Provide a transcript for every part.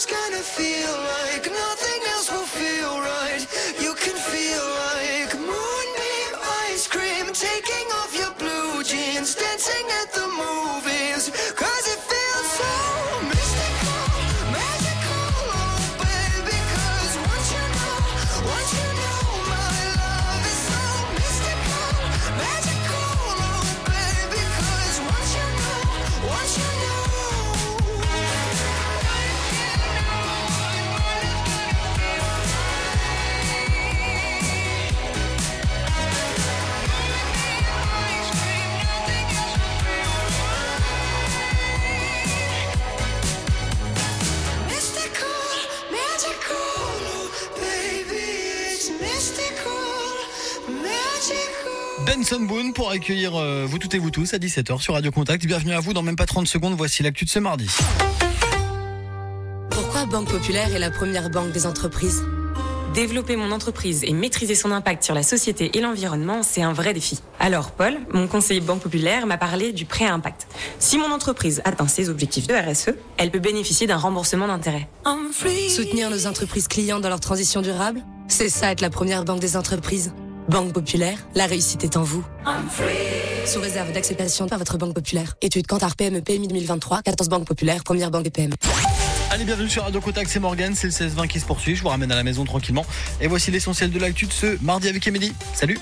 one's gonna feel like nothing else will feel right. You can feel like moonbeam ice cream, taking off your blue jeans, dancing at the movies, 'cause it feels so mystical, magical, oh baby, 'cause once you know my love is so mystical, magical, oh baby, 'cause once you know. Benson Boone pour accueillir vous toutes et vous tous à 17h sur Radio Contact. Bienvenue à vous dans même pas 30 secondes. Voici l'actu de ce mardi. Pourquoi Banque Populaire est la première banque des entreprises ? Développer mon entreprise et maîtriser son impact sur la société et l'environnement, c'est un vrai défi. Alors Paul, mon conseiller Banque Populaire, m'a parlé du prêt à impact. Si mon entreprise atteint ses objectifs de RSE, elle peut bénéficier d'un remboursement d'intérêt. Soutenir nos entreprises clients dans leur transition durable ? C'est ça être la première banque des entreprises. Banque Populaire, la réussite est en vous. Sous réserve d'acceptation par votre Banque Populaire. Étude Kantar PME PMI 2023, 14 banques populaires, première banque des PME. Allez, bienvenue sur Radio Contact, c'est Morgane, c'est le 16-20 qui se poursuit. Je vous ramène à la maison tranquillement. Et voici l'essentiel de l'actu de ce mardi avec Émilie. Salut.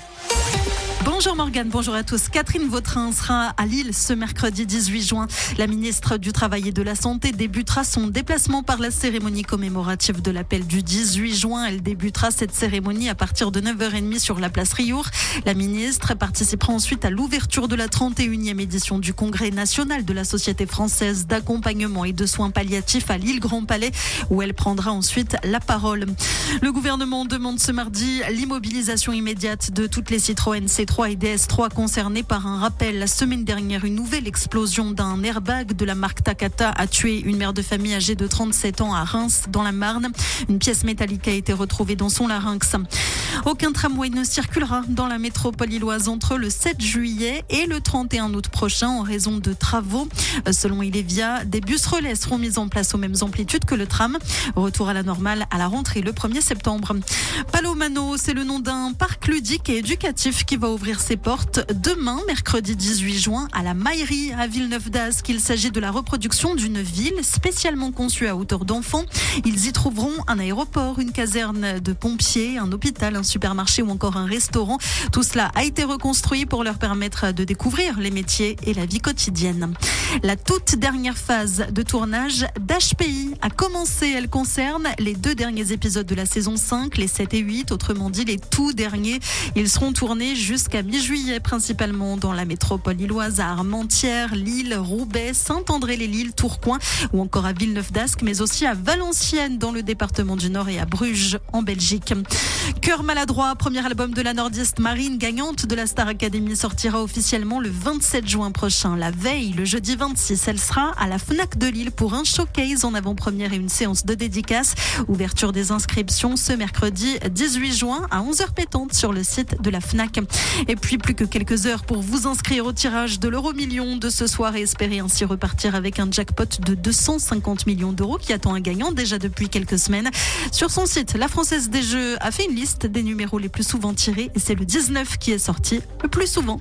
Bonjour Morgane, bonjour à tous. Catherine Vautrin sera à Lille ce mercredi 18 juin. La ministre du Travail et de la Santé débutera son déplacement par la cérémonie commémorative de l'appel du 18 juin. Elle débutera cette cérémonie à partir de 9h30 sur la place Riour. La ministre participera ensuite à l'ouverture de la 31e édition du Congrès national de la Société française d'accompagnement et de soins palliatifs à Lille Grand Palais, où elle prendra ensuite la parole. Le gouvernement demande ce mardi l'immobilisation immédiate de toutes les Citroën C3 et DS3 concernés par un rappel. La semaine dernière, une nouvelle explosion d'un airbag de la marque Takata a tué une mère de famille âgée de 37 ans à Reims, dans la Marne. Une pièce métallique a été retrouvée dans son larynx. Aucun tramway ne circulera dans la métropole lilloise entre le 7 juillet et le 31 août prochain en raison de travaux. Selon Ilevia, des bus relais seront mis en place aux mêmes amplitudes que le tram. Retour à la normale à la rentrée le 1er septembre. Palomano, c'est le nom d'un parc ludique et éducatif qui va ouvrir ses portes demain, mercredi 18 juin, à la Maillerie à Villeneuve-d'Ascq. Il s'agit de la reproduction d'une ville spécialement conçue à hauteur d'enfants. Ils y trouveront un aéroport, une caserne de pompiers, un hôpital, un supermarché ou encore un restaurant. Tout cela a été reconstruit pour leur permettre de découvrir les métiers et la vie quotidienne. La toute dernière phase de tournage d'HPI a commencé. Elle concerne les 2 derniers épisodes de la saison 5, les 7 et 8, autrement dit les tout derniers. Ils seront tournés jusqu'à mi-juillet, principalement dans la métropole lilloise, à Armentières, Lille, Roubaix, Saint-André-les-Lilles, Tourcoing ou encore à Villeneuve-d'Ascq, mais aussi à Valenciennes dans le département du Nord et à Bruges en Belgique. Cœur maladroit, premier album de la nordiste Marine, gagnante de la Star Academy, sortira officiellement le 27 juin prochain. La veille, le jeudi 26, elle sera à la Fnac de Lille pour un showcase en avant-première et une séance de dédicace. Ouverture des inscriptions ce mercredi 18 juin à 11h pétante sur le site de la Fnac. Et puis plus que quelques heures pour vous inscrire au tirage de l'euro-million de ce soir et espérer ainsi repartir avec un jackpot de 250 millions d'euros qui attend un gagnant déjà depuis quelques semaines. Sur son site, la Française des Jeux a fait une liste des numéros les plus souvent tirés et c'est le 19 qui est sorti le plus souvent.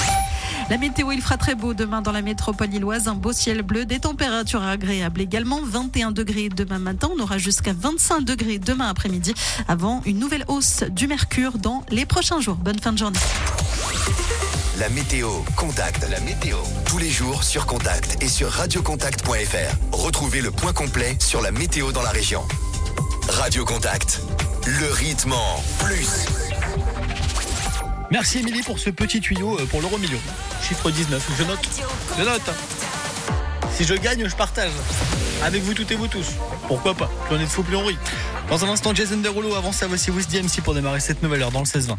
La météo, il fera très beau demain dans la métropole lilloise, un beau ciel bleu, des températures agréables également, 21 degrés demain matin, on aura jusqu'à 25 degrés demain après-midi avant une nouvelle hausse du mercure dans les prochains jours. Bonne fin de journée. La météo, Contact. La météo. Tous les jours sur Contact et sur radiocontact.fr. Retrouvez le point complet sur la météo dans la région. Radio Contact. Le rythme en plus. Merci Émilie pour ce petit tuyau pour l'euro-million. Chiffre 19, je note. Si je gagne, je partage. Avec vous toutes et vous tous. Pourquoi pas? Plus on est de faux, plus on rit. Dans un instant, Jason Derulo. Avant ça, voici Wiz DMC pour démarrer cette nouvelle heure dans le 16-20.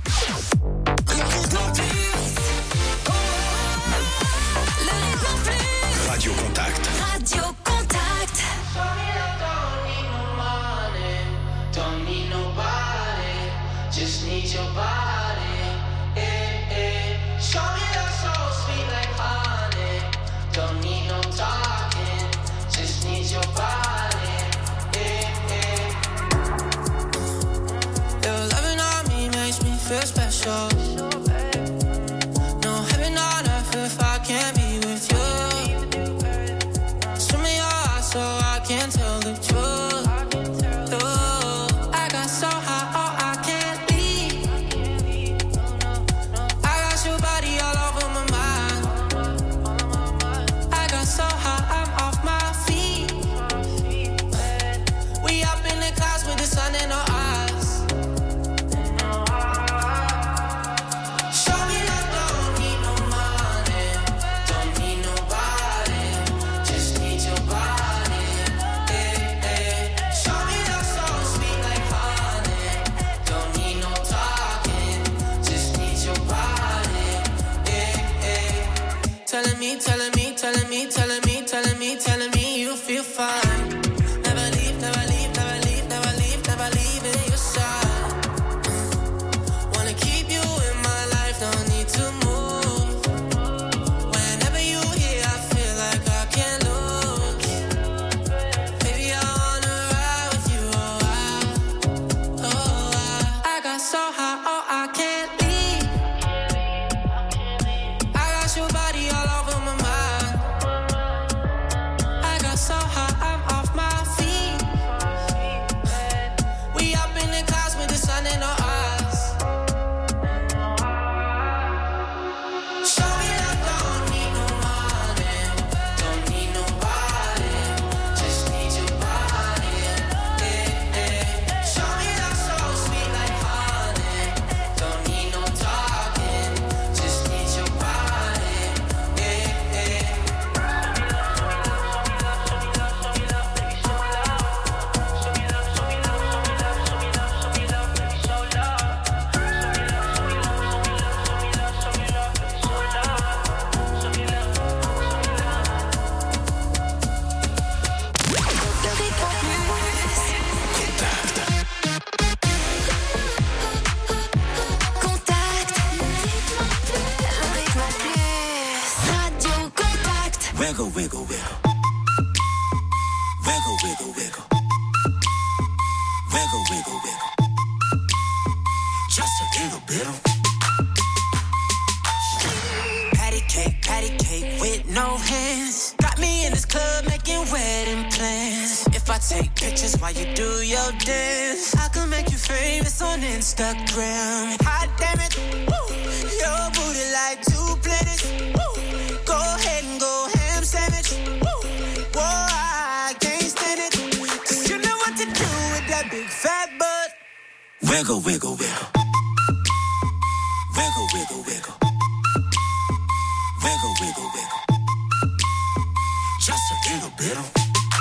Radio Contact. Radio Contact. Don't need nobody, just need your body. Show me that soul sweet like honey. Don't need no talking, just need your body. you're special. No heaven on earth if I can't be with you. Show me your eyes so I can tell the truth. I got so high, oh, I can't leave. I got your body all over my mind. I got so high, I'm off my feet. We up in the clouds with the sun in our eyes. Show me that don't need no money, don't need nobody, just need your body. Show me that so sweet like honey, don't need no talking, just need your body. Telling me, telling me, telling me, telling me, telling me, telling me you feel fine. Never leave, never leave, never leave, never leave, never leave in your side. Wanna keep you in my life, don't need to move. Whenever you here, I feel like I can't lose. Baby, I wanna ride with you a while. I got so high, oh, I can't leave. I got your body all over my mind. I got so high, I'm off my feet. We up in the clouds with the sun in our eyes. Show me that don't need no money, don't need nobody, just need your body. Show me that so sweet like honey, don't need no talking, just need your body. Contact. Radio Contact. Wiggle, wiggle, wiggle. Wiggle, wiggle, wiggle. Wiggle, wiggle, wiggle. Just a little bit of Patty cake with no hands. Got me in this club making wedding plans. If I take pictures while you do your dance, I can make you famous on Instagram. Hot damn it, woo. Your booty like 2 planets. Woo. Go ahead and go ham sandwich. Woo. Whoa, I can't stand it. 'Cause you know what to do with that big fat butt. wiggle, wiggle, wiggle. Wiggle, wiggle, wiggle. Wiggle, wiggle, wiggle. Just a little bit of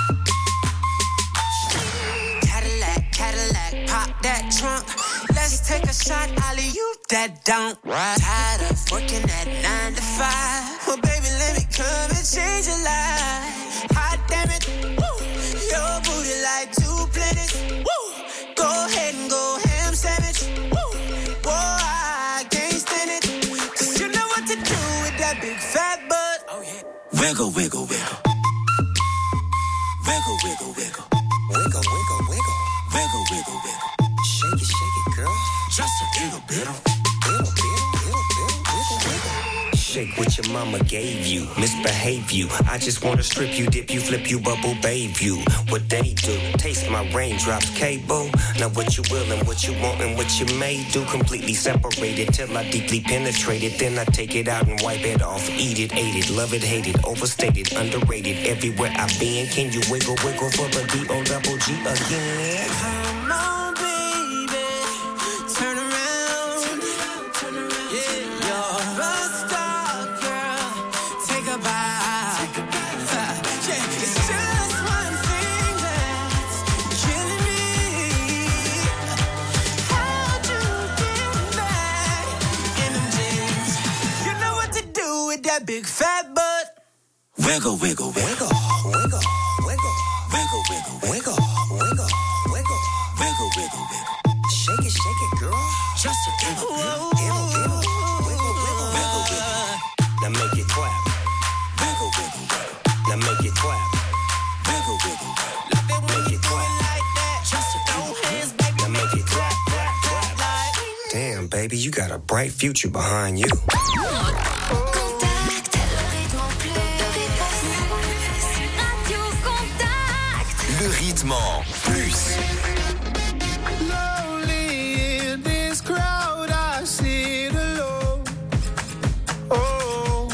Cadillac, pop that trunk. Let's take a shot, Ollie, you that don't. Tired of working at 9 to 5. Well, baby, let me come and change your life. Hot damn it, woo. Your booty like 2 planets. Woo. Go ahead and go ham sandwich. Woo. Whoa, I can't stand it. 'Cause you know what to do with that big fat butt. Oh, yeah. wiggle, wiggle, wiggle. Wiggle, wiggle, wiggle. Wiggle, wiggle, wiggle. Wiggle, wiggle, wiggle. Shake it, girl. Just a little bit of Wiggle, wiggle. Shake what your mama gave you, misbehave you. I just wanna strip you, dip you, flip you, bubble babe you. What they do, taste my raindrops, cable. Now what you will and what you want and what you may do. Completely separated till I deeply penetrate it. Then I take it out and wipe it off. Eat it, ate it, love it, hate it. Overstated, underrated. Everywhere I've been, can you wiggle, wiggle for the D-O-double-G again? Come on, baby, turn around. Yeah, you're a star, girl. Take a bite. Yeah, it's just one thing that's killing me. How'd you get back in them jeans? You know what to do with that big fat butt. wiggle, wiggle, wiggle. Wiggle, wiggle, Wiggle, wiggle, wiggle. wiggle, wiggle, wiggle. Wiggle, wiggle, wiggle. Shake it, girl. Just a little bit of Wiggle, wiggle, wiggle. wiggle, wiggle. Now make it clap, Wiggle, wiggle, wiggle. now make it clap, Wiggle, wiggle, wiggle. Love it when make you it do clap. it like that. Just a No little bit. hands, baby. Now make it clap, clap, clap. Like Damn, baby. baby, you got a bright future behind you. Contact, le rythme en plus. Radio Contact. Le rythme en plus. Lonely in this crowd, I sit alone. Oh,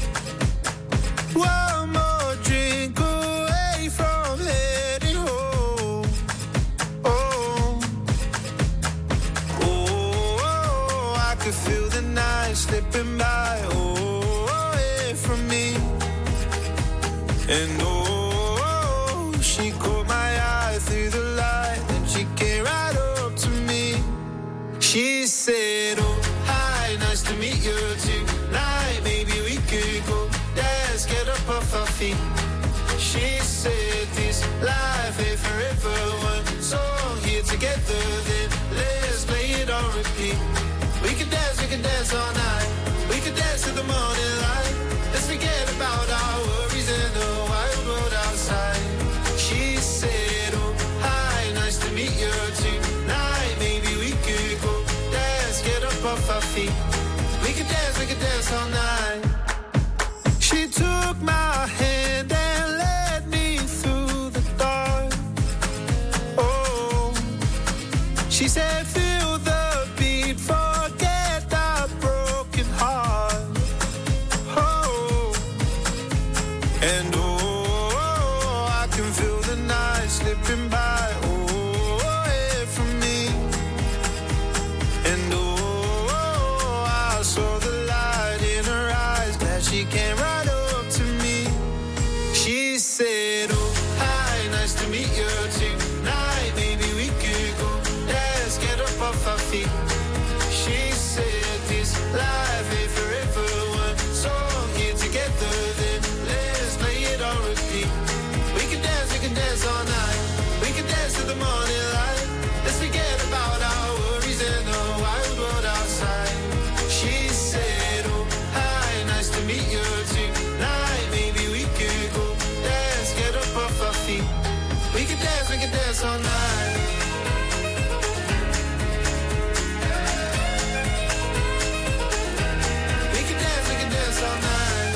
one more drink away from heading home. Oh, oh, I could feel the night slipping by. Oh, away from me. And oh, she caught my eye through the light, and she came right up to me. She said, oh, hi, nice to meet you tonight. Maybe we could go dance, get up off our feet. She said, this life ain't forever. One song here together, then let's play it on repeat. We can dance all night. We can dance to the morning light. Let's forget about our worries and the wild world outside. She said, oh, hi, nice to meet you tonight. Maybe we could go dance, get up off our feet. We can dance all night. She took my hand and led me through the dark. Oh, she said, feel the beat, forget the broken heart. Oh, and oh, I can feel the night slipping by. Oh, away from me. And oh, I saw the light in her eyes. Glad she came right up to me. She said, oh, hi, nice to meet you tonight. Maybe we could go dance, get up off our feet. She said, this life ain't forever. One song here together, then let's play it on repeat. We can dance all night. We can dance to the morning light. Let's forget about our worries and the wild world outside. She said, oh, hi, nice to meet you tonight. Maybe we could go dance, get up off our feet. We can dance all night. We can dance all night.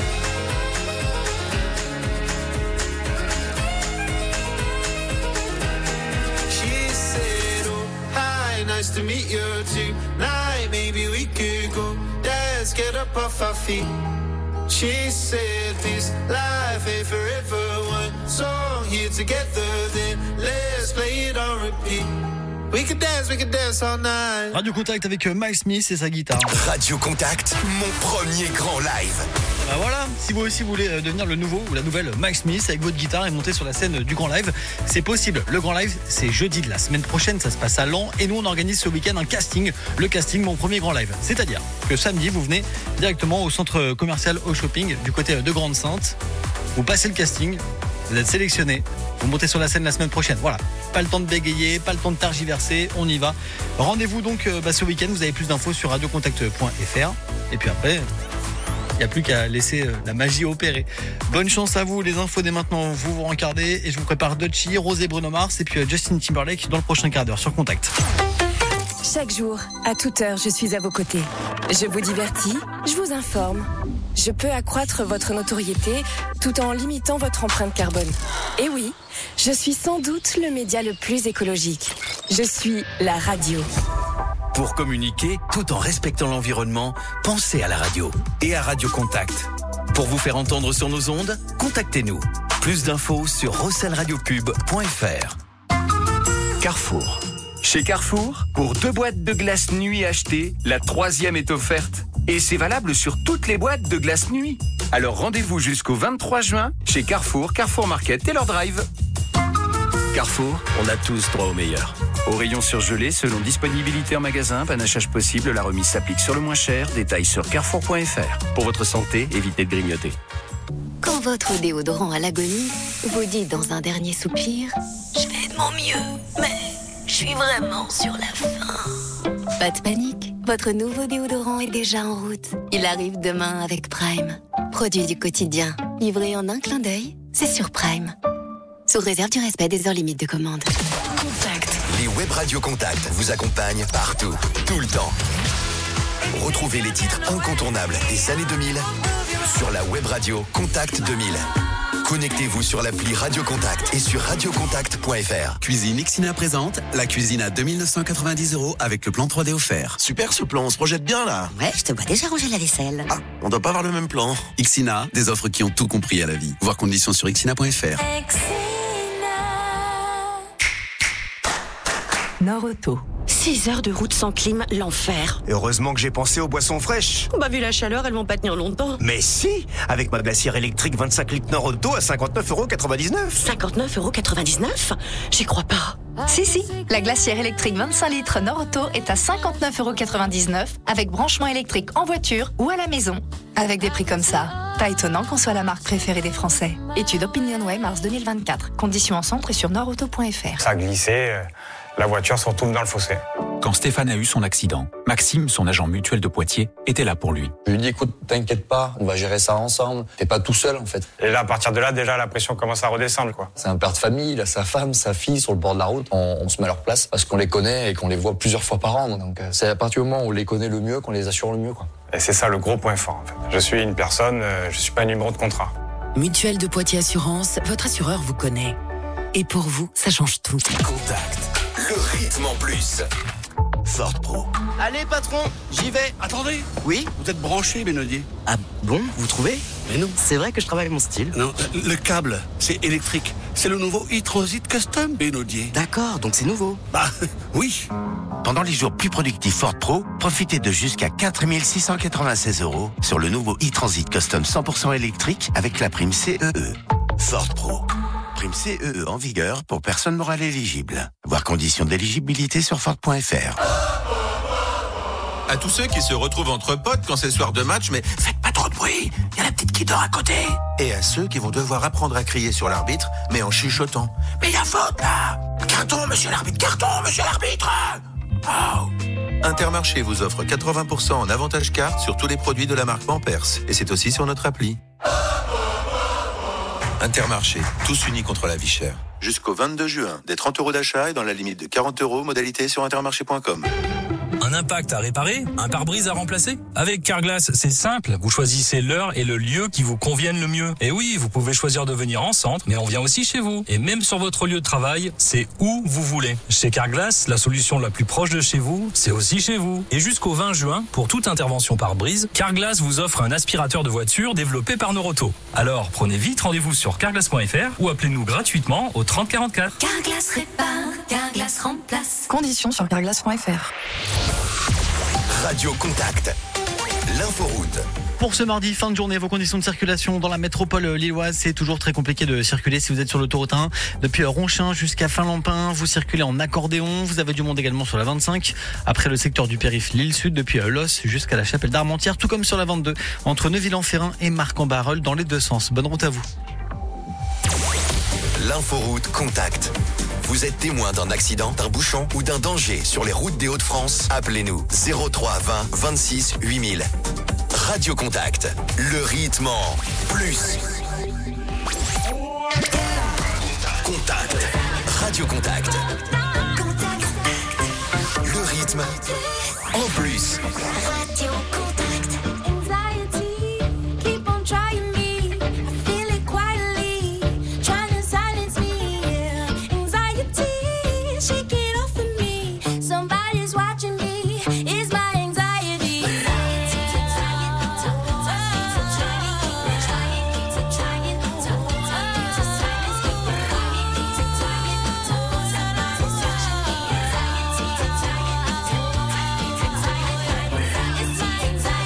She said, oh, hi, nice to meet you tonight. Maybe we could go dance, get up off our feet. She said, this life ain't forever. One song here together, then let's play it on repeat. We can dance all night. Radio Contact avec Mike Smith et sa guitare. Radio Contact, mon premier grand live. Bah voilà, si vous aussi voulez devenir le nouveau ou la nouvelle Mike Smith avec votre guitare et monter sur la scène du Grand Live, c'est possible. Le Grand Live, c'est jeudi de la semaine prochaine, ça se passe à Laon et nous on organise ce week-end un casting, le casting Mon Premier Grand Live. C'est-à-dire que samedi, vous venez directement au centre commercial Au Shopping du côté de Grande-Sainte, vous passez le casting, vous êtes sélectionné, vous montez sur la scène la semaine prochaine. Voilà, pas le temps de bégayer, pas le temps de tergiverser, on y va. Rendez-vous donc ce week-end, vous avez plus d'infos sur radiocontact.fr et puis après... il n'y a plus qu'à laisser la magie opérer. Bonne chance à vous, les infos dès maintenant, vous vous rencardez et je vous prépare Dutchy, Rosé Bruno Mars et puis Justin Timberlake dans le prochain quart d'heure sur Contact. Chaque jour, à toute heure, je suis à vos côtés. Je vous divertis, je vous informe. Je peux accroître votre notoriété tout en limitant votre empreinte carbone. Et oui, je suis sans doute le média le plus écologique. Je suis la radio. Pour communiquer, tout en respectant l'environnement, pensez à la radio et à Radio Contact. Pour vous faire entendre sur nos ondes, contactez-nous. Plus d'infos sur rosselradiopub.fr. Carrefour. Chez Carrefour, pour 2 boîtes de glace nuit achetées, la 3e est offerte. Et c'est valable sur toutes les boîtes de glace nuit. Alors rendez-vous jusqu'au 23 juin chez Carrefour, Carrefour Market et leur drive. Carrefour, on a tous droit au meilleur. Au rayon surgelé, selon disponibilité en magasin, panachage possible, la remise s'applique sur le moins cher. Détails sur carrefour.fr. Pour votre santé, évitez de grignoter. Quand votre déodorant à l'agonie vous dit dans un dernier soupir « Je fais de mon mieux, mais je suis vraiment sur la fin ». Pas de panique, votre nouveau déodorant est déjà en route. Il arrive demain avec Prime. Produit du quotidien, livré en un clin d'œil, c'est sur Prime. Sous réserve du respect des heures limites de commande. Les web radio Contact vous accompagnent partout, tout le temps. Retrouvez les titres incontournables des années 2000 sur la web radio Contact 2000. Connectez-vous sur l'appli Radio Contact et sur radiocontact.fr. Cuisine Ixina présente la cuisine à 2990 € avec le plan 3D offert. Super ce plan, on se projette bien là. Ouais, je te vois déjà ranger la vaisselle. Ah, on doit pas avoir le même plan. Ixina, des offres qui ont tout compris à la vie. Voir conditions sur ixina.fr. Nord-Auto. 6 heures de route sans clim, l'enfer. Et heureusement que j'ai pensé aux boissons fraîches. Bah vu la chaleur, elles vont pas tenir longtemps. Mais si, avec ma glacière électrique 25 litres Nord-Auto à 59,99 €. 59,99 €? J'y crois pas. Si, la glacière électrique 25 litres Nord-Auto est à 59,99 € avec branchement électrique en voiture ou à la maison. Avec des prix comme ça, pas étonnant qu'on soit la marque préférée des Français. Étude OpinionWay mars 2024. Conditions en centre et sur nordauto.fr. Ça a glissé, la voiture se retrouve dans le fossé. Quand Stéphane a eu son accident, Maxime, son agent mutuel de Poitiers, était là pour lui. Je lui ai dit, écoute, t'inquiète pas, on va gérer ça ensemble. T'es pas tout seul, en fait. Et là, à partir de là, déjà, la pression commence à redescendre, quoi. C'est un père de famille, il a sa femme, sa fille sur le bord de la route. On se met à leur place parce qu'on les connaît et qu'on les voit plusieurs fois par an. Donc, c'est à partir du moment où on les connaît le mieux qu'on les assure le mieux, quoi. Et c'est ça le gros point fort, en fait. Je suis une personne, je suis pas un numéro de contrat. Mutuelle de Poitiers Assurance, votre assureur vous connaît. Et pour vous, ça change tout. Contact, le rythme en plus. Ford Pro. Allez patron, j'y vais. Attendez. Oui? Vous êtes branché, Benodier. Ah bon, vous trouvez? Mais non, c'est vrai que je travaille mon style. Non, le câble, c'est électrique. C'est le nouveau e-Transit Custom, Benodier. D'accord, donc c'est nouveau. Bah, oui. Pendant les jours plus productifs Ford Pro, profitez de jusqu'à 4 696 € sur le nouveau e-Transit Custom 100% électrique avec la prime CEE. Ford Pro. Prime CEE en vigueur pour personnes morales éligibles. Voir conditions d'éligibilité sur Ford.fr. À tous ceux qui se retrouvent entre potes quand c'est soir de match, mais faites pas trop de bruit, il y a la petite qui dort à côté. Et à ceux qui vont devoir apprendre à crier sur l'arbitre, mais en chuchotant. Mais il y a faute là! Carton, monsieur l'arbitre, carton, monsieur l'arbitre! Oh. Intermarché vous offre 80% en avantage carte sur tous les produits de la marque Pampers. Et c'est aussi sur notre appli. Intermarché, tous unis contre la vie chère. Jusqu'au 22 juin, des 30 € d'achat et dans la limite de 40 €, modalité sur intermarché.com. Un impact à réparer, un pare-brise à remplacer. Avec Carglass, c'est simple. Vous choisissez l'heure et le lieu qui vous conviennent le mieux. Et oui, vous pouvez choisir de venir en centre, mais on vient aussi chez vous. Et même sur votre lieu de travail, c'est où vous voulez. Chez Carglass, la solution la plus proche de chez vous, c'est aussi chez vous. Et jusqu'au 20 juin, pour toute intervention pare-brise, Carglass vous offre un aspirateur de voiture développé par Noroto. Alors, prenez vite rendez-vous sur carglass.fr ou appelez-nous gratuitement au 30 44. Carglass répare, Carglass remplace. Conditions sur carglass.fr. Radio Contact, l'inforoute. Pour ce mardi, fin de journée, vos conditions de circulation dans la métropole lilloise, c'est toujours très compliqué de circuler si vous êtes sur l'autoroute 1. Depuis Ronchin jusqu'à Finlampin, vous circulez en accordéon. Vous avez du monde également sur la 25. Après le secteur du périph' Lille-Sud, depuis Los jusqu'à la chapelle d'Armentières, tout comme sur la 22, entre Neuville-en-Ferrin et Marc-en-Barœul dans les deux sens. Bonne route à vous. L'inforoute Contact. Vous êtes témoin d'un accident, d'un bouchon ou d'un danger sur les routes des Hauts-de-France? Appelez-nous 03 20 26 8000. Radio Contact, le rythme en plus. Contact, Radio Contact. Le rythme en plus. Radio Contact. Anxiety, keep on trying me. I feel it quietly, trying to silence me. Anxiety, shake it off of me. Somebody's watching me. It's my anxiety. It's my anxiety.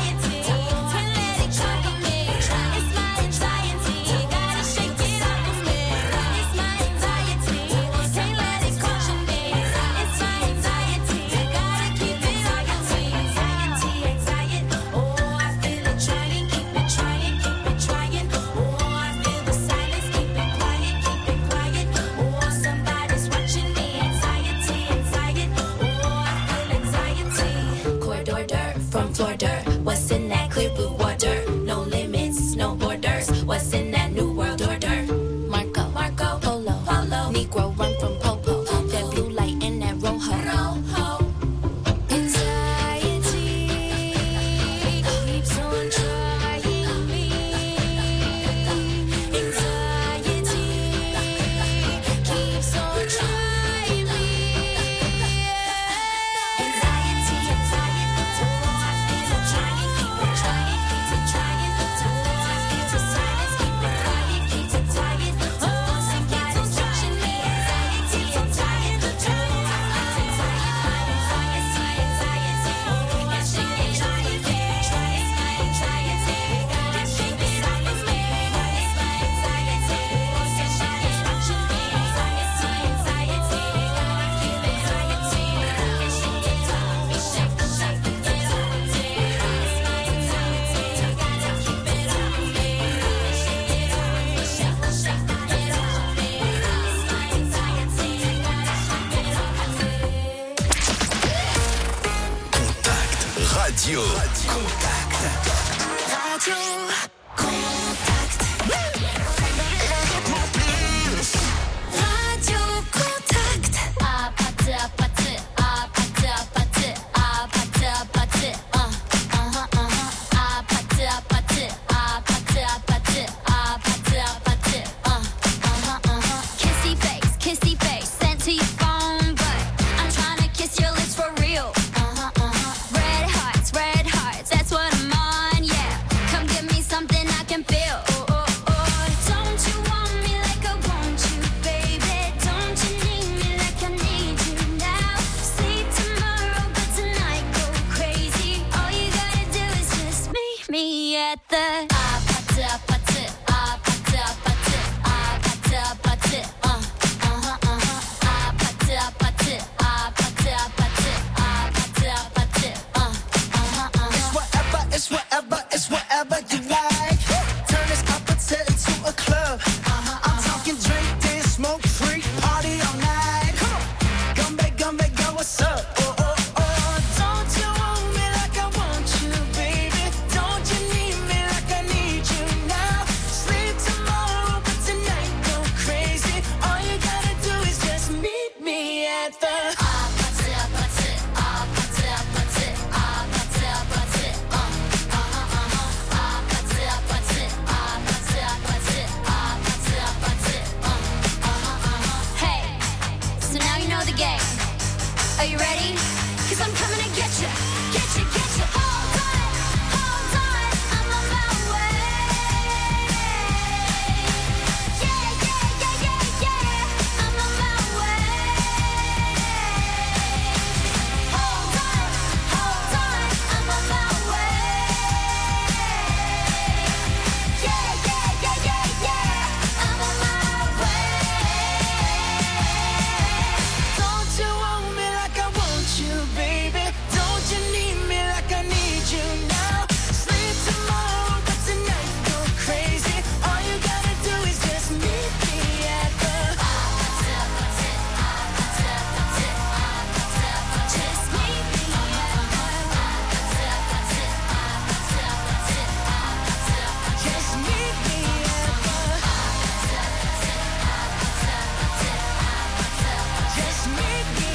Radio Contact. Radio Contact. Radio Contact. Kissy face, sent to your phone, but I'm trying to kiss your lips for real. Red hearts, that's what I'm on, yeah. Come give me something I can feel. Don't you want me like I want you, baby? Don't you need me like I need you now? Sleep tomorrow, but tonight go crazy. All you gotta do is just meet me at the It's whatever you like. Turn this appetite into a club. I'm talking drink, dance, smoke, free, party all night. Come back, girl, what's up? Don't you want me like I want you, baby? Don't you need me like I need you now? Sleep tomorrow, but tonight go crazy. All you gotta do is just meet me at the Are you ready? 'Cause I'm coming to get you. Hold on, I'm on my way. Yeah, I'm on my way. Hold on, I'm on my way. Yeah, I'm on my way. Don't you want me like I want you, baby? Don't you need me like I need you now? Sleep tomorrow, but tonight go crazy. All you gotta do is just meet me at the just meet me just meet me just meet me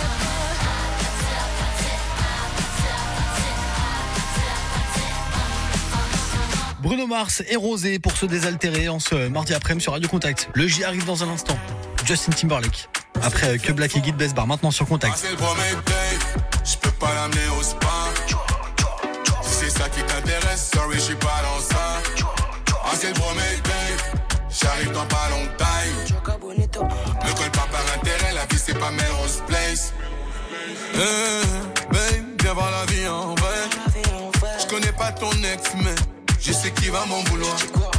Bruno Mars et Rosé pour se désaltérer en ce mardi après-midi sur Radio Contact. Le J arrive dans un instant. Justin Timberlake. Après que Black et Guy de Besbar, maintenant sur Contact. C'est le premier date, je peux pas l'amener au spa. Si c'est ça qui t'intéresse, sorry, je suis pas dans ça. C'est le premier date, j'arrive dans pas longtemps. Ne colle pas par intérêt, la vie c'est pas Melrose Place. Babe, viens voir la vie en vrai. Je connais pas ton ex, mais je sais qui va m'en vouloir.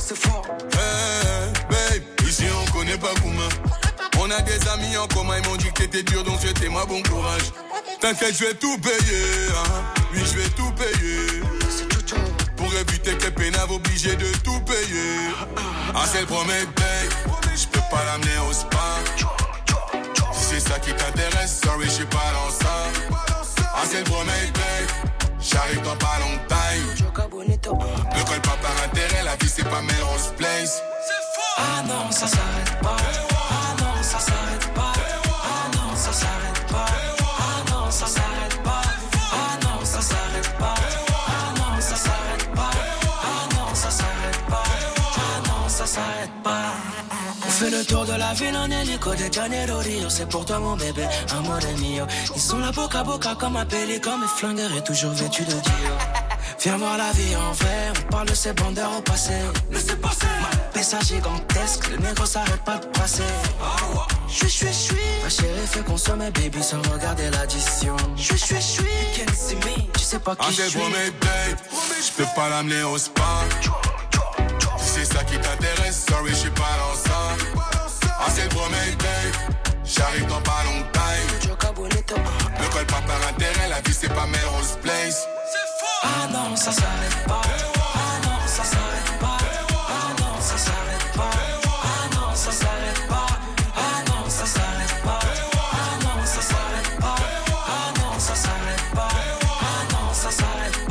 Babe, ici on connaît pas Gouma. On a des amis en commun, ils m'ont dit que t'étais dur, donc souhaitez-moi bon courage. T'inquiète, je vais tout payer, hein. Oui, je vais tout payer. Pour éviter que pénave obligé de tout payer. C'est le premier date, je peux pas l'amener au spa. Si c'est ça qui t'intéresse, sorry, je suis pas dans ça. C'est le premier date, j'arrive dans pas longtemps. Ne colle pas par intérêt, la vie c'est pas Melrose Place. Ah non, ça s'arrête pas. Ah non, ça s'arrête pas. Ah non, ça s'arrête pas. Ah non, ça s'arrête pas. Ah non, ça s'arrête pas. Ah non, ça s'arrête pas. Ah non, ça s'arrête pas. Ah non, ça s'arrête pas. On fait le tour de la ville en hélico de Janeiro Rio. C'est pour toi mon bébé, amore mio. Ils sont là boca à boca comme un pélican. Mes flingueurs est toujours vêtu de Dior. Viens voir la vie en vrai, on parle de ces bandeurs au passé. Laissez passer. Ma ça gigantesque, le négro s'arrête pas de passer. Je suis. Ma chérie fait consommer baby sans regarder l'addition. Je suis. Tu sais pas qui je suis. Je peux pas l'amener au spa. Si c'est ça qui t'intéresse, sorry, je suis pas dans ça. C'est le premier date, j'arrive dans pas longtemps. Ne colle pas par intérêt, la vie c'est pas Melrose Place. Ah non, ça s'arrête pas. Ah non, ça s'arrête pas. Ah non, ça s'arrête pas. Ah non, ça s'arrête pas. Ah non, ça s'arrête pas. Ah non, ça s'arrête pas. Ah non, ça s'arrête pas. Ah non, ça s'arrête pas.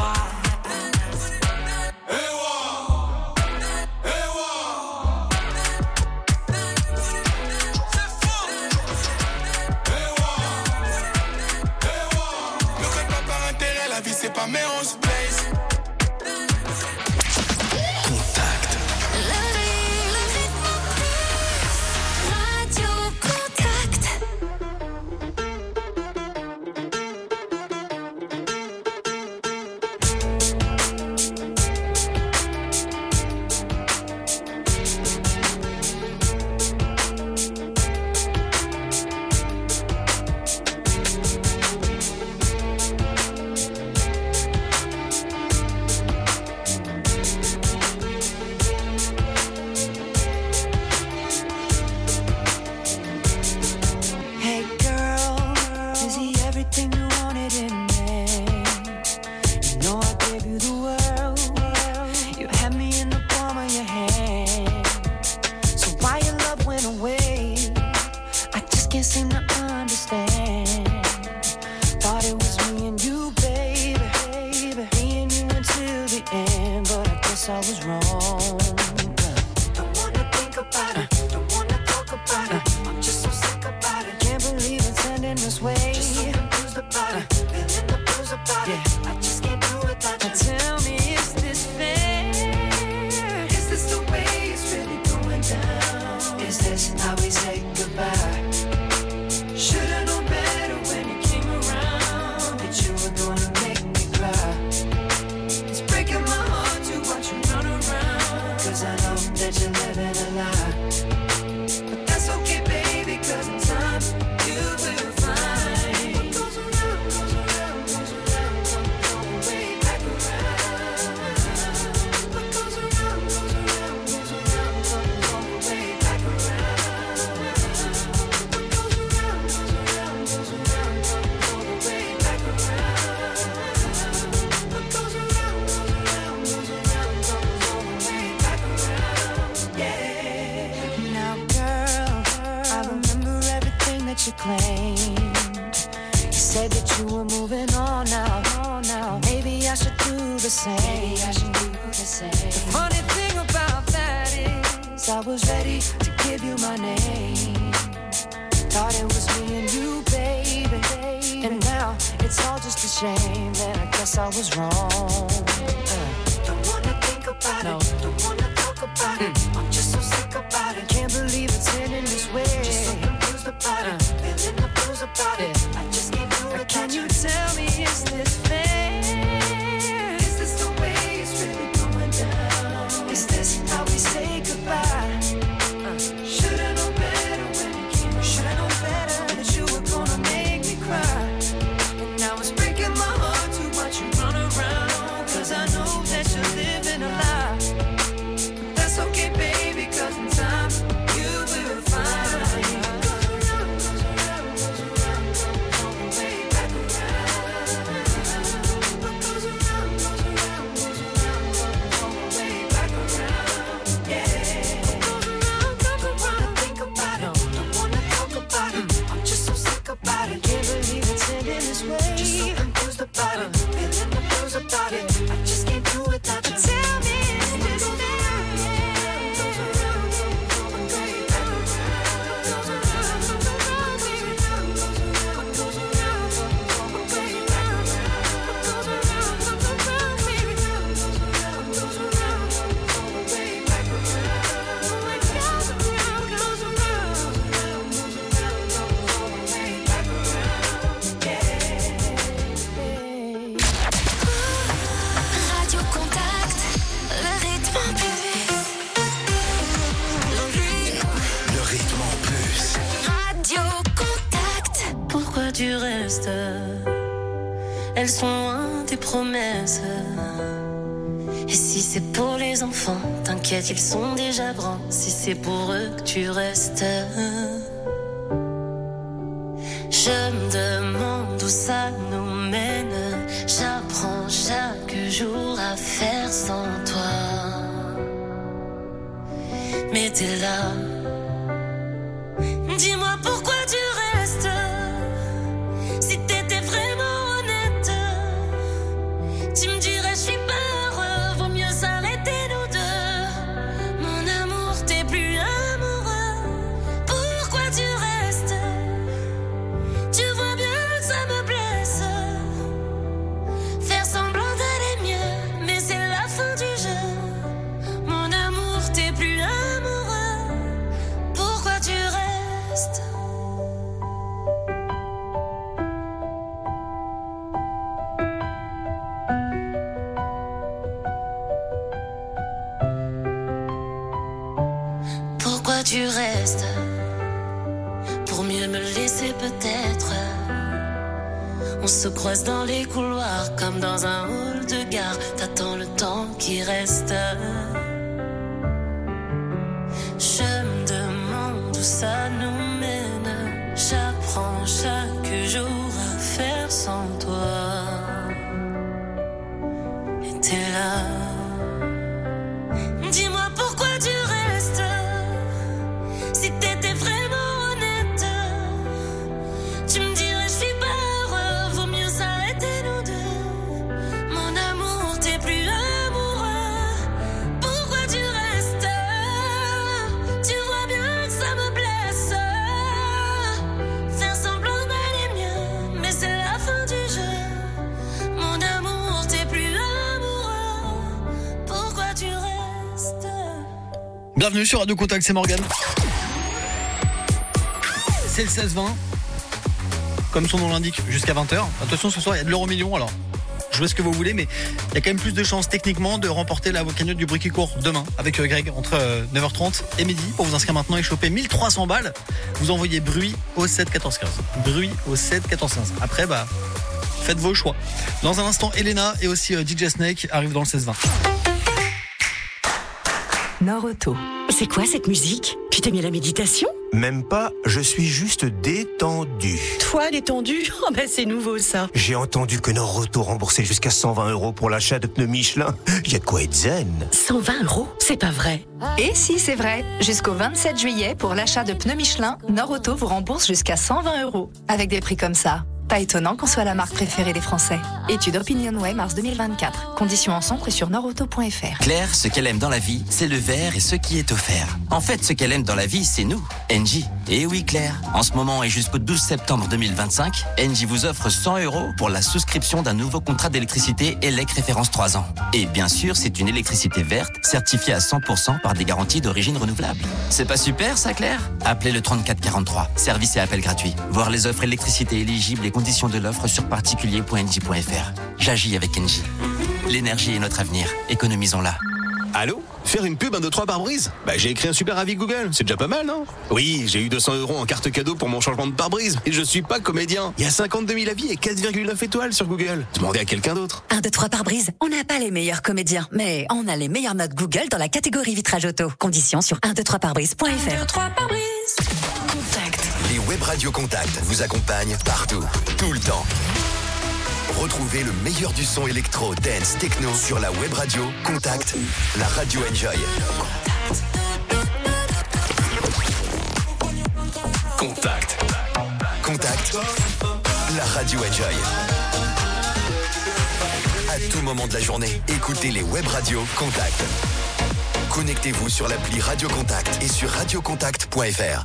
c'est pas mais on se baise. Contact. Radio Contact. Hey girl, is he everything you wanted in me? You know I gave you the world. You had me in the palm of your hand. So why your love went away? I just can't seem to understand. Thought it was me and you, baby. Me and you until the end, but I guess I was wrong. Don't wanna think about it. Don't wanna talk about it. I'm just so sick about it. Can't believe it's ending this way. Just so confused about it. Feeling the blues about it. I just can't do without you. Tell me, is this fair? Is this the way it's really going down? Is this how we say goodbye? Should've known better when you came around that you were gonna make me cry. It's breaking my heart to watch you run around, 'cause I know that you're living a lie. But that's okay, baby, 'cause in time you will find what goes around, goes around, goes around, comes way back around. What goes around, goes around, goes around, comes way back around. What goes around, goes around, goes around, comes way back around. What goes around, goes around, goes around, comes way back around. Yeah. Now, girl, I remember everything that you claimed. You said that you were moving on now. Maybe I should do the same. The funny thing about that is I was ready to give you my name. Thought it was me and you, baby. And now it's all just a shame. Then I guess I was wrong. Don't wanna think about it. Don't wanna talk about it. I'm just so sick about it. Can't believe it's ending this way. Just so confused about it. Feeling the blues about it. I just can't do it. Can you tell me, is this fair? Is this the way it's really going down? Is this how we say goodbye? Should've known better when you came around. Should've known better that you were gonna make me cry. And now it's breaking my heart to watch you run around, 'cause I know that you're living a lie. But that's okay, baby, 'cause in time you will find. Goes around, goes around, goes around, comes way back around. What goes around, goes around, goes around, comes way back around. Yeah. What goes around, comes around. Think about it. Don't wanna talk about it. I'm just so sick about it. Can't believe it's ending this way. Just so confused about it. Feeling the blues about it. I just can't do without you. Tell me, is this fair? Goes around, comes way back around. Goes around, comes around, baby. Goes around, goes around, comes way back around. Goes around, comes around, baby. Goes around, goes around, comes way back around. It goes around, goes around, goes around, comes way back around. Radio Contact, le rythme en plus. Le rythme en plus. Radio Contact. Pourquoi tu restes? Elles sont loin tes promesses. Et si c'est pour les enfants, t'inquiète, ils sont déjà grands. Si c'est pour eux que tu restes, je me demande où ça nous mène. J'apprends chaque jour à faire sans toi. Mais t'es là. Dis-moi pourquoi tu restes. Si t'étais vraiment honnête, tu me dirais je suis pas heureux. Vaut mieux s'arrêter nous deux. Mon amour, t'es plus amoureux. Pourquoi tu restes? Tu vois bien que ça me blesse. Faire sans tu restes pour mieux me laisser peut-être. On se croise dans les couloirs comme dans un hall de gare. T'attends le temps qui reste. Je me demande où ça nous mène. J'apprends chaque jour à faire sans toi. Et t'es là. Dis-moi pourquoi tu restes. Si t'étais vraiment honnête, tu me dirais je suis pas heureux. Vaut mieux s'arrêter nous deux. Mon amour, t'es plus amoureux. Pourquoi tu restes? Tu vois bien que ça me blesse. Faire semblant d'aller mieux, mais c'est la fin du jeu. Mon amour, t'es plus amoureux. Pourquoi tu restes? Bienvenue sur Radio Contact, c'est Morgane. C'est le 16-20. Comme son nom l'indique, jusqu'à 20h. Attention, ce soir, il y a de l'euro-million, alors jouez ce que vous voulez, mais il y a quand même plus de chances techniquement de remporter la cagnotte du bruit qui court demain avec Greg entre 9h30 et midi. Pour vous inscrire maintenant et choper 1300 balles, vous envoyez bruit au 7 14 15. Bruit au 7 14 15. Après, faites vos choix. Dans un instant, Elena et aussi DJ Snake arrivent dans le 16-20. Nord-Auto. C'est quoi cette musique? Tu t'es mis à la méditation? Même pas, je suis juste détendu. Toi, détendu? Oh ben c'est nouveau ça. J'ai entendu que Nord-Auto remboursait jusqu'à 120 € pour l'achat de pneus Michelin. Il y a de quoi être zen. 120 €? C'est pas vrai. Et si, c'est vrai. Jusqu'au 27 juillet, pour l'achat de pneus Michelin, Nord-Auto vous rembourse jusqu'à 120 €. Avec des prix comme ça. Pas étonnant qu'on soit la marque préférée des Français. Étude OpinionWay, mars 2024. Conditions en centre et sur nordauto.fr. Claire, ce qu'elle aime dans la vie, c'est le verre et ce qui est offert. En fait, ce qu'elle aime dans la vie, c'est nous, Engie. Et oui, Claire, en ce moment et jusqu'au 12 septembre 2025, Engie vous offre 100 € pour la souscription d'un nouveau contrat d'électricité ELEC référence 3 ans. Et bien sûr, c'est une électricité verte, certifiée à 100% par des garanties d'origine renouvelable. C'est pas super, ça, Claire? Appelez le 34 43. Service et appel gratuit. Voir les offres électricité éligibles et conditions de l'offre sur particulier.engie.fr. J'agis avec Engie. L'énergie est notre avenir. Économisons-la. Allô? Faire une pub 1, 2, 3 pare-brise? J'ai écrit un super avis Google, c'est déjà pas mal, non? Oui, j'ai eu 200 € en carte cadeau pour mon changement de pare-brise. Et je suis pas comédien. Il y a 52 000 avis et 4,9 étoiles sur Google. Demandez à quelqu'un d'autre. 1, 2, 3 pare-brise. On n'a pas les meilleurs comédiens, mais on a les meilleures notes Google dans la catégorie vitrage auto. Conditions sur 123parbrise.fr. 1, 2, 3 pare-brise. Contact. Les web radios Contact vous accompagnent partout, tout le temps. Retrouvez le meilleur du son électro, dance, techno sur la web radio Contact, la radio Enjoy. Contact. Contact, la radio Enjoy. À tout moment de la journée, écoutez les web radios Contact. Connectez-vous sur l'appli Radio Contact et sur radiocontact.fr.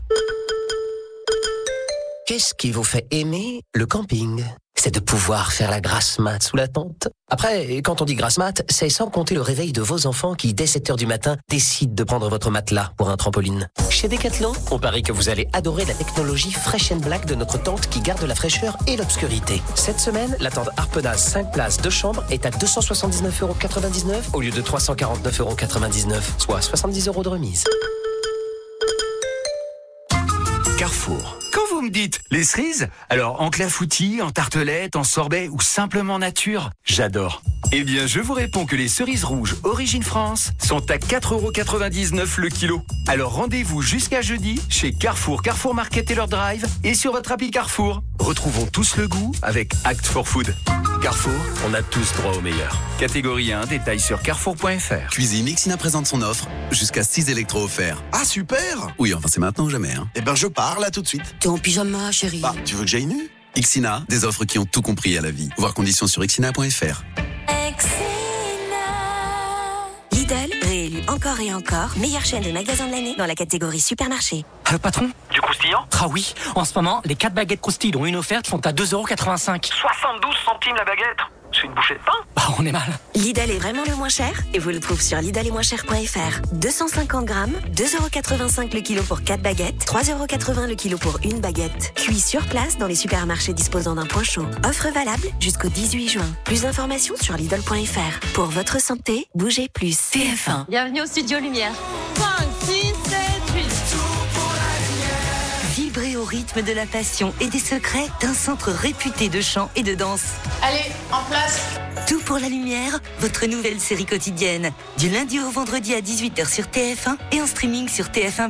Qu'est-ce qui vous fait aimer le camping? C'est de pouvoir faire la grasse mat sous la tente. Après, quand on dit grasse mat, c'est sans compter le réveil de vos enfants qui, dès 7h du matin, décident de prendre votre matelas pour un trampoline. Chez Decathlon, on parie que vous allez adorer la technologie Fresh & Black de notre tente qui garde la fraîcheur et l'obscurité. Cette semaine, la tente Arpenas 5 places 2 chambres est à 279,99 € au lieu de 349,99 €, soit 70 € de remise. Carrefour. Quand vous me dites les cerises, alors en clafoutis, en tartelette, en sorbet ou simplement nature, j'adore. Eh bien, je vous réponds que les cerises rouges Origine France sont à 4,99 € le kilo. Alors rendez-vous jusqu'à jeudi chez Carrefour, Carrefour Market Taylor Drive et sur votre appli Carrefour. Retrouvons tous le goût avec Act for Food. Carrefour, on a tous droit au meilleur. Catégorie 1, détail sur carrefour.fr. Cuisine, Ixina présente son offre, jusqu'à 6 électros offerts. Ah, super! Oui, enfin c'est maintenant ou jamais. Eh ben, je pars là tout de suite. T'es en pyjama, chérie. Tu veux que j'aille nu? Ixina, des offres qui ont tout compris à la vie. Voir conditions sur ixina.fr. Lidl, réélu encore et encore, meilleure chaîne de magasins de l'année dans la catégorie supermarché. Patron, du croustillant? Ah oui, en ce moment, les 4 baguettes croustilles dont une offerte sont à 2,85 €. 72 centimes la baguette. C'est une bouchée de pain? Bah, on est mal. Lidl est vraiment le moins cher et vous le trouvez sur lidl-et-moins-cher.fr. 250 grammes, 2,85 € le kilo pour 4 baguettes, 3,80 € le kilo pour une baguette. Cuit sur place dans les supermarchés disposant d'un point chaud. Offre valable jusqu'au 18 juin. Plus d'informations sur lidl.fr. Pour votre santé, bougez plus. TF1. Bienvenue au Studio Lumière. 5, 6, 7, 8. rythme de la passion et des secrets d'un centre réputé de chant et de danse. Allez, en place. Tout pour la lumière, votre nouvelle série quotidienne. Du lundi au vendredi à 18h sur TF1 et en streaming sur TF1+.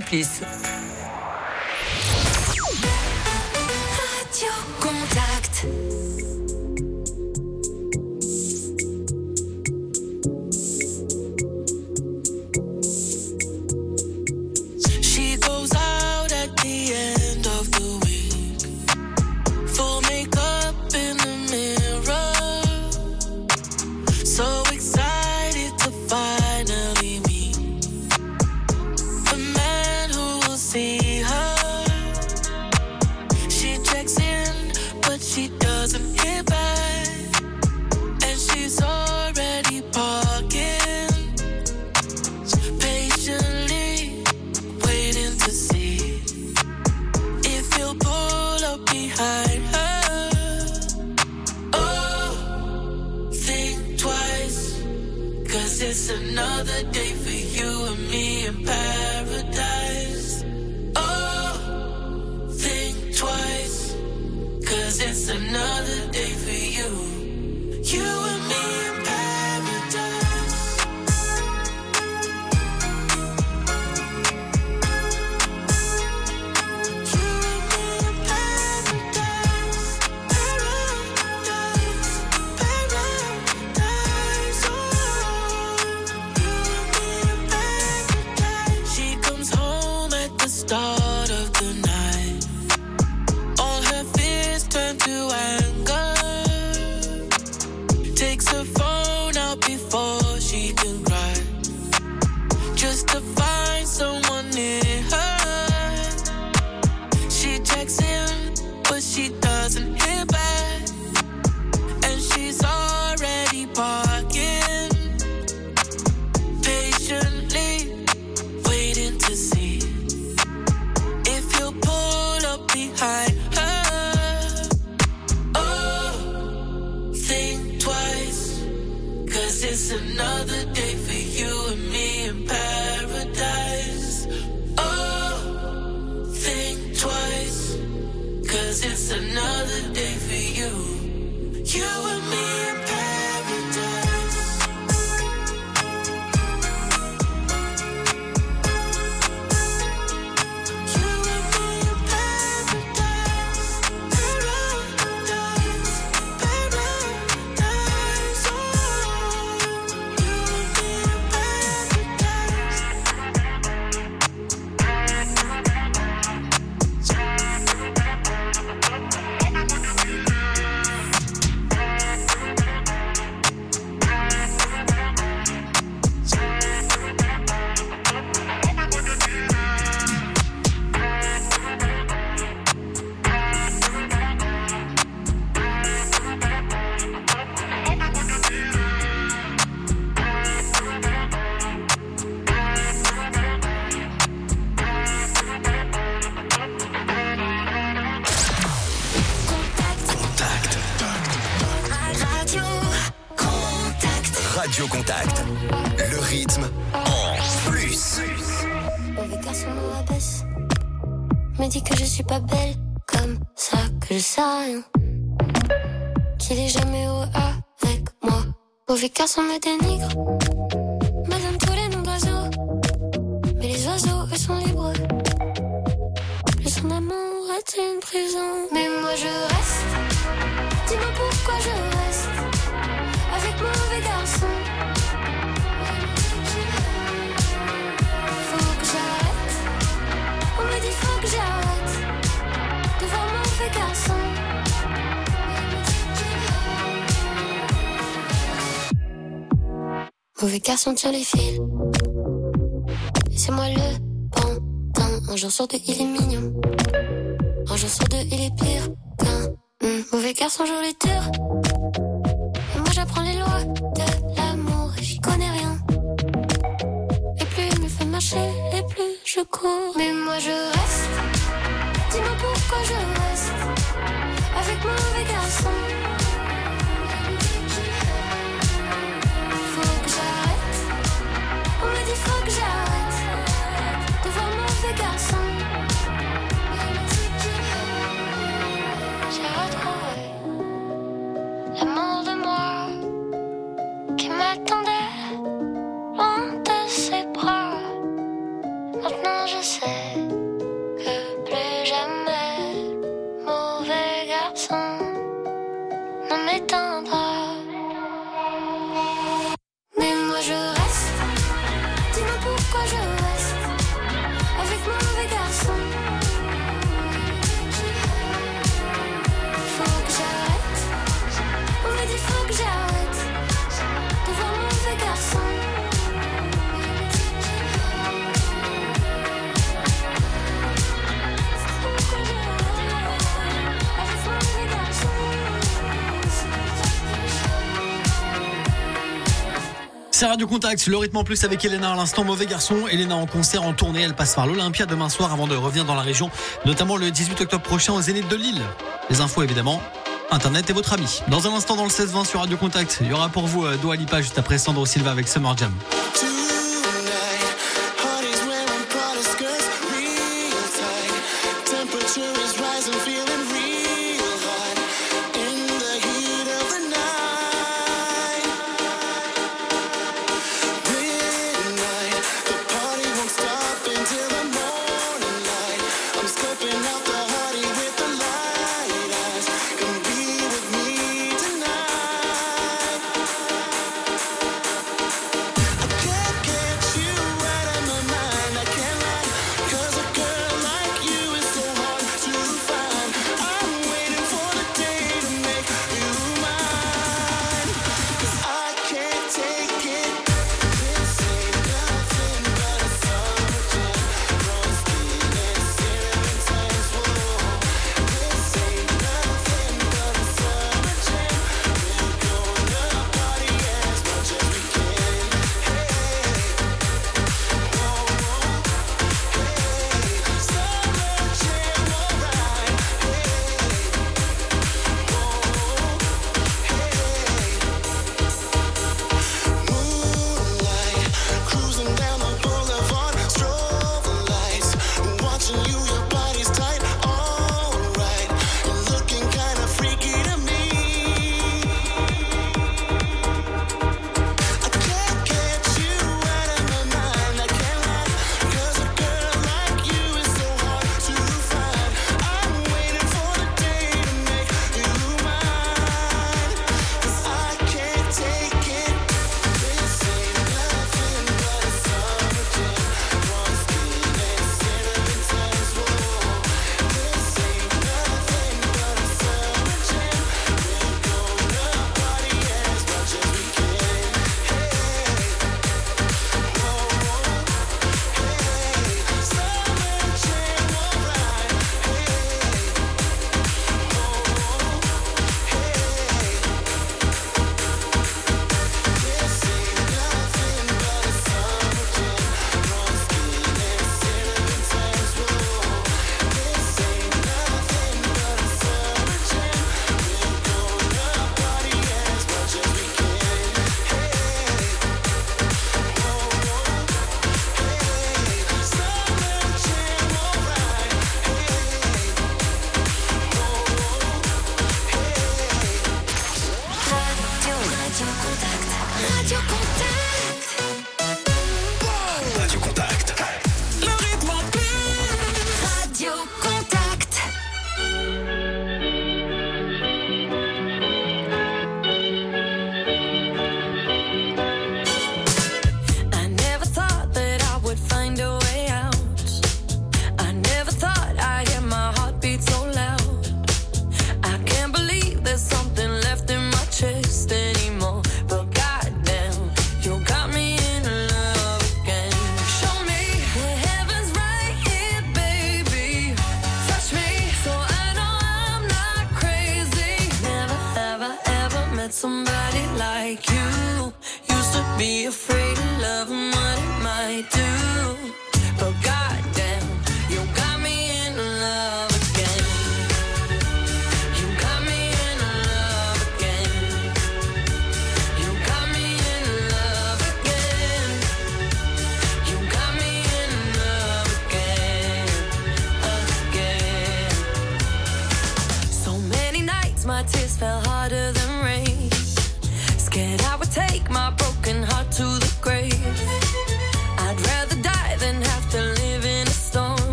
Radio Contact. She goes out at the end of the week, full makeup in the mirror, so excited to finally meet the man who will see her. She checks in, but she doesn't hear back, and she's already parking, patiently waiting to see if he'll pull up behind her. Oh, think twice, 'cause it's another day for you and me in paradise. Oh, think twice, 'cause it's another day for you. You and me in paradise. You and me in paradise. Paradise, paradise. Oh, you and me in paradise. She comes home at the start of the night. All her fears turn to anger. Takes her phone out before she can cry, just to find someone near her. She checks in, but she doesn't hear back, and she's already parking, patiently waiting to see if he'll pull up behind her. Oh, think twice, 'cause it's another day for you and me in paradise. Oh, think twice, 'cause it's another day for you. You and me in paradise. You and me in paradise. Paradise, paradise. Oh, you and me in paradise. Radio Contact. Le rythme en plus. Mauvais garçon me rabaisse, me dit que je suis pas belle, comme ça que je sais rien, qu'il est jamais heureux avec moi. Mauvais garçon me dénigre, me donne tous les noms d'oiseaux, mais les oiseaux eux sont libres. Le son d'amour est une prison, mais moi je reste. Dis-moi pourquoi je reste avec mauvais garçon. Faut que j'arrête. On me dit faut que j'arrête de voir mauvais garçon. Mauvais garçon tire les fils, et c'est moi le pantin. Un jour sur deux il est mignon, un jour sur deux il est pire qu'un mauvais garçon joue les tours. Et moi j'apprends les lois de l'amour et j'y connais rien. Et plus il me fait marcher, et plus je cours. Mais moi je reste. Dis-moi pourquoi je reste avec mauvais garçon. Faut que j'arrête. On me dit faut que j'arrête de voir mauvais garçon. s'éteindra. Mais moi je reste. Dis-moi pourquoi je reste avec mon mauvais garçon. Faut que j'arrête. On me dit faut que j'arrête de voir mon mauvais garçon. C'est Radio Contact, le rythme en plus avec Elena à l'instant, mauvais garçon. Elena en concert, en tournée, elle passe par l'Olympia demain soir avant de revenir dans la région, notamment le 18 octobre prochain au Zénith de Lille. Les infos évidemment, Internet est votre ami. Dans un instant dans le 16-20 sur Radio Contact, il y aura pour vous Dua Lipa juste après Sandro Silva avec Summer Jam.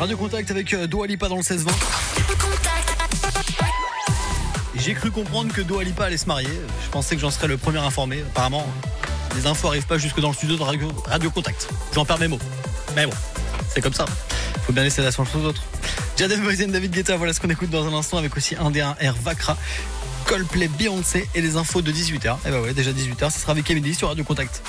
Radio Contact avec Dua Lipa dans le 16-20. J'ai cru comprendre que Dua Lipa allait se marier. Je pensais que j'en serais le premier informé. Apparemment, les infos arrivent pas jusque dans le studio de Radio Contact. J'en perds mes mots. Mais bon, c'est comme ça. Faut bien laisser la chance aux autres. Jaded Moisen, David Guetta, voilà ce qu'on écoute dans un instant avec aussi un D1R Vakra, Coldplay, Beyoncé et les infos de 18h. Et bah ouais, déjà 18h, ça sera avec Emily sur Radio Contact.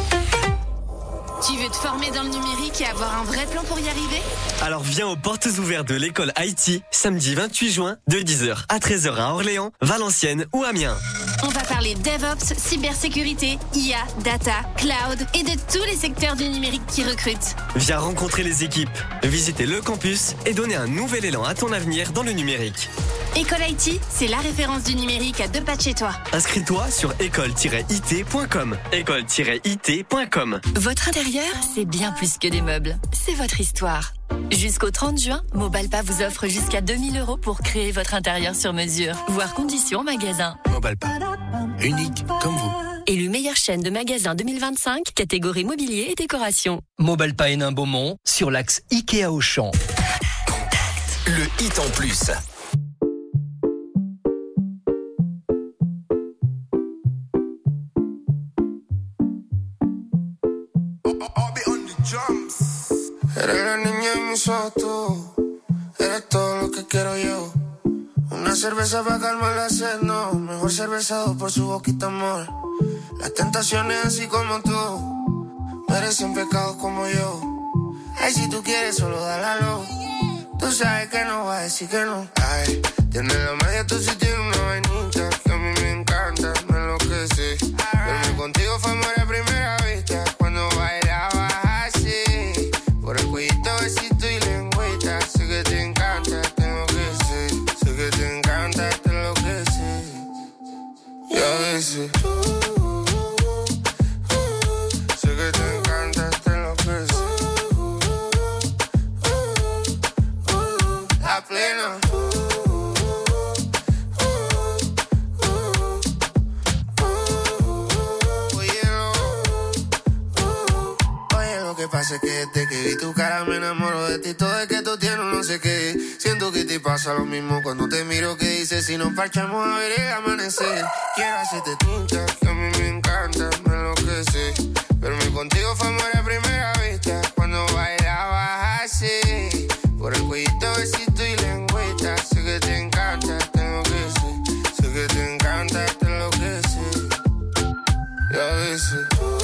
Tu veux te former dans le numérique et avoir un vrai plan pour y arriver ? Alors viens aux portes ouvertes de l'école IT, samedi 28 juin, de 10h à 13h à Orléans, Valenciennes ou Amiens. On va parler DevOps, cybersécurité, IA, data, cloud et de tous les secteurs du numérique qui recrutent. Viens rencontrer les équipes, visiter le campus et donner un nouvel élan à ton avenir dans le numérique. École IT, c'est la référence du numérique à 2 pas de chez toi. Inscris-toi sur école-it.com. école-it.com. Votre intérieur, c'est bien plus que des meubles. C'est votre histoire. Jusqu'au 30 juin, Mobalpa vous offre jusqu'à 2000 € pour créer votre intérieur sur mesure. Voir conditions magasin. Mobalpa. Unique comme vous. Élu meilleure chaîne de magasins 2025, catégorie mobilier et décoration. Mobalpa Hénin Beaumont, sur l'axe Ikea Auchan. Le hit en plus. Eres la niña de mis ojos, eres todo lo que quiero yo. Una cerveza para calmar la sed, no. Mejor cervezado por su boquita, amor. Las tentaciones así como tú merecen pecados como yo. Ay, si tú quieres solo dale a luz. Tú sabes que no va a decir que no. Ay, tienes la media, tú sí tienes una vainita que a mí me encanta, me enloquece. Verme contigo fue amor a primera vista cuando bailabas así. Por el cuellito, besito y lengüita. Sé que te encanta, te enloquece. Sé que te encanta, te enloquece. Y a veces sé que te encanta, te enloquece. La plena. Lo que pasa es que desde que vi tu cara me enamoro de ti. Todo es que tú tienes no sé qué. Siento que te pasa lo mismo cuando te miro. Que dices si nos parchamos a ver el amanecer. Quiero hacerte tinta, que a mí me encanta, me enloquece. Verme contigo fue amor a primera vista cuando bailabas así. Por el cuellito, besito y lengüita. Sé que te encanta, te enloquece. Sé que te encanta, te enloquece. Y a veces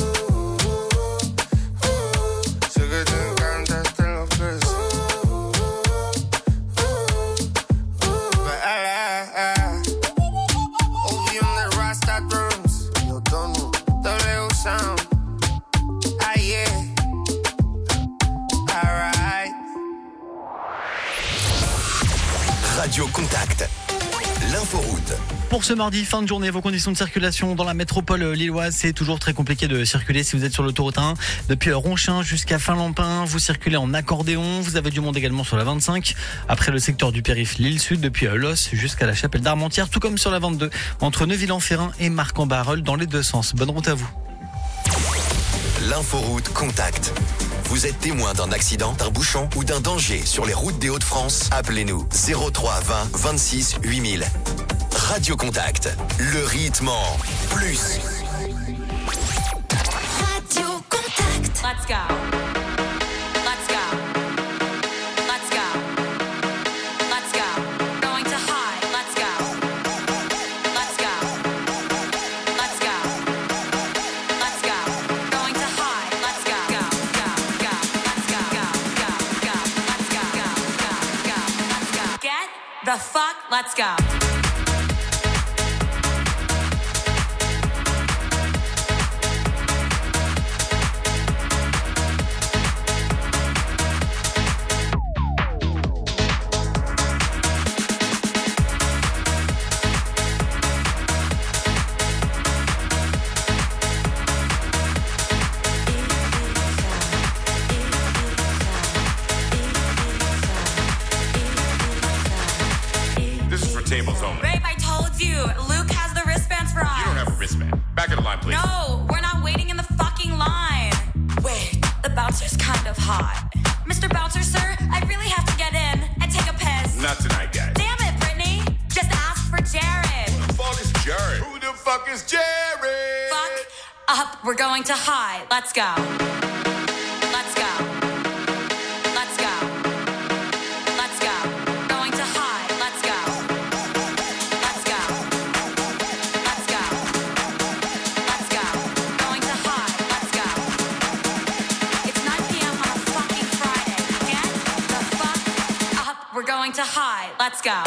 Radio Contact, l'inforoute. Pour ce mardi, fin de journée, vos conditions de circulation dans la métropole lilloise, c'est toujours très compliqué de circuler si vous êtes sur l'autoroute 1. Depuis Ronchin jusqu'à Finlampin, vous circulez en accordéon. Vous avez du monde également sur la 25. Après le secteur du périph' Lille-Sud, depuis Los jusqu'à la chapelle d'Armentières, tout comme sur la 22, entre Neuville-en-Ferrin et Marc-en-Barœul dans les deux sens. Bonne route à vous. L'inforoute Contact. Vous êtes témoin d'un accident, d'un bouchon ou d'un danger sur les routes des Hauts-de-France? Appelez-nous 03 20 26 8000. Radio Contact, le rythme en plus. Radio Contact. Let's go. Let's go. Let's go. Let's go. Going to high. Let's go. Let's go. Let's go. Let's go. Going to high. Let's go. Go. Go. Go. Let's go. Go. Go. Go. Let's go. Go. Go. Go. Let's go. Get the fuck. Let's go. Tables fuck is Jerry? Fuck up, we're going to high. Let's go. Let's go. Let's go. Let's go. Going to high. Let's go. Let's go. Let's go. Let's go. Going to high. Let's go. It's 9 p.m. on a fucking Friday. Get the fuck up. We're going to high. Let's go.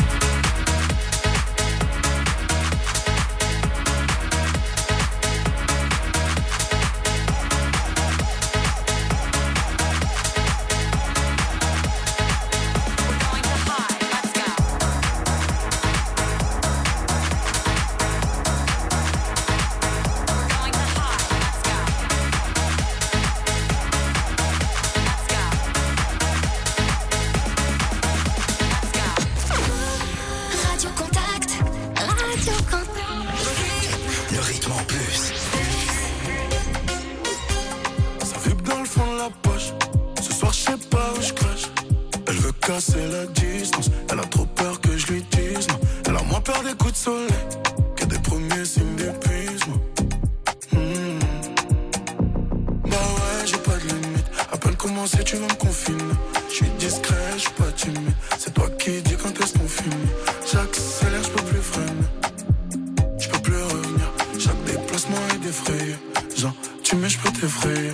Casser la distance, elle a trop peur que je lui dise non. Elle a moins peur des coups de soleil que des premiers signes d'épuisement. Bah ouais, j'ai pas de limite. À peine commencé, tu vas me confiner. Je suis discret, je suis pas timide. C'est toi qui dis quand est-ce qu'on finit. J'accélère, je peux plus freiner. Je peux plus revenir. Chaque déplacement est défrayé. Genre, tu mets, je peux t'effrayer.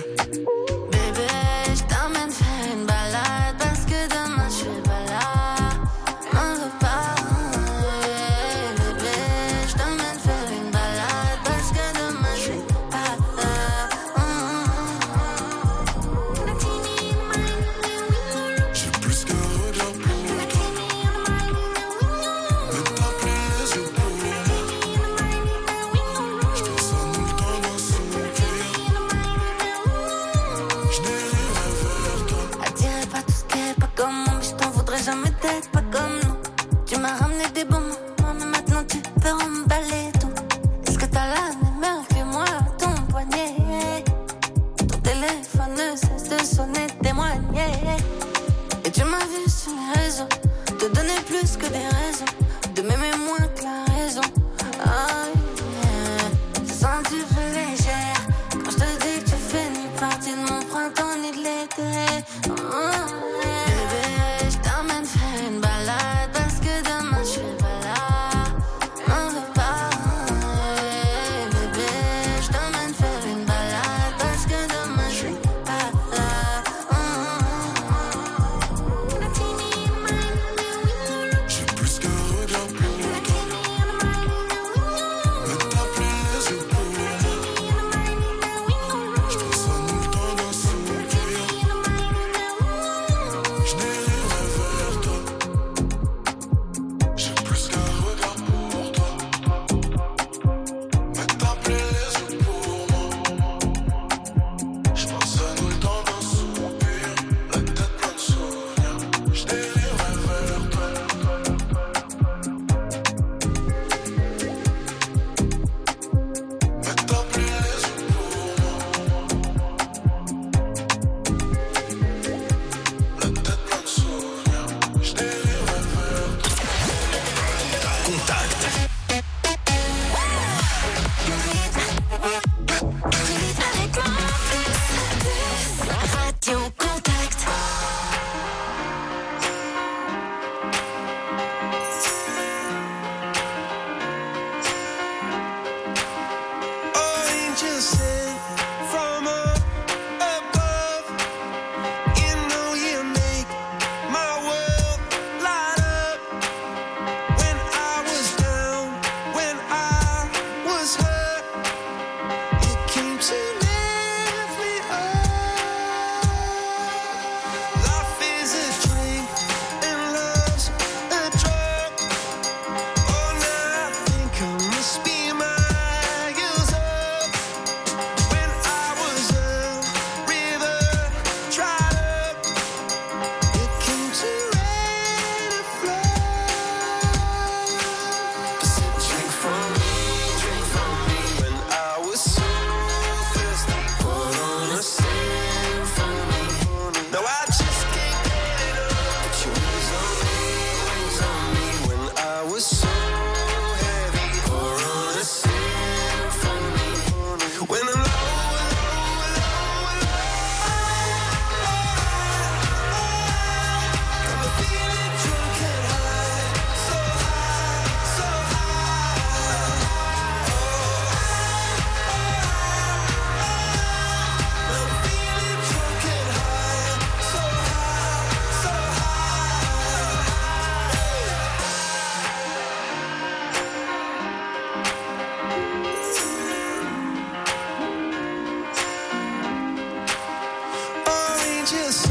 just